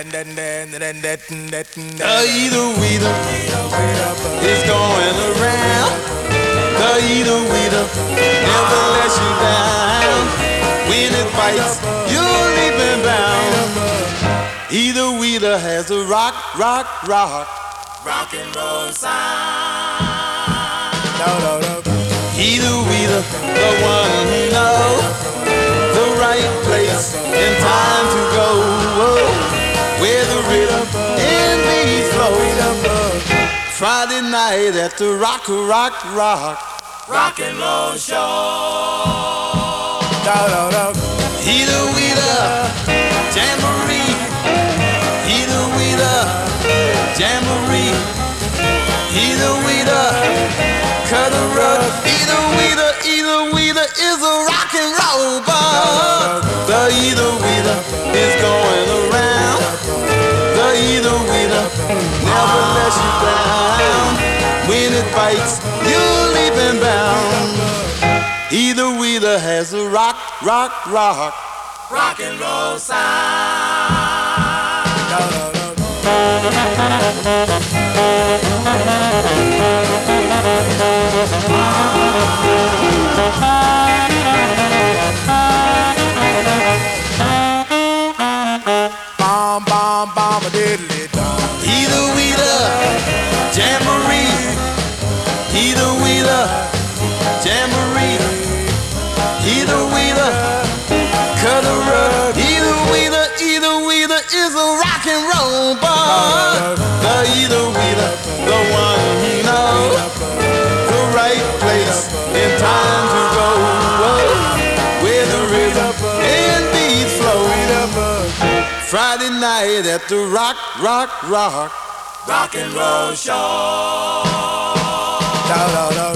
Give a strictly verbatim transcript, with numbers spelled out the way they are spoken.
either weeder is going around. The either weeder never lets you down. When it bites, you're leaping bound. Either weeder has a rock, rock, rock, rock and roll sound. No, no, no. Either weeder, the one who knows the right place and time to go. Whoa, where the rhythm and beat flow. Friday night at the Rock, Rock, Rock, Rock and Roll Show. No, no, no. Either weeder, jamboree. Either weeder, jamboree. Either weeder, cut a rug. Either weeder, either weeder is a rock and roll bar. The either weeder is going around. The either weeder never lets you down. When it bites, you're leaping bound. Either weeder has a rock, rock, rock, rock and roll sound. No, no, no. Bomb, bomb, bomb, a diddly dum. Either weeder, jamboree. Either weeder, jamboree. Either weeder, cut a rug. Either weeder, either weeder is a rock and roll bar. The either weeder, the one who knows the right place and time to go. Whoa, where the rhythm and beat flow. Friday night at the Rock, Rock, Rock, Rock and Roll Show. No, no, no.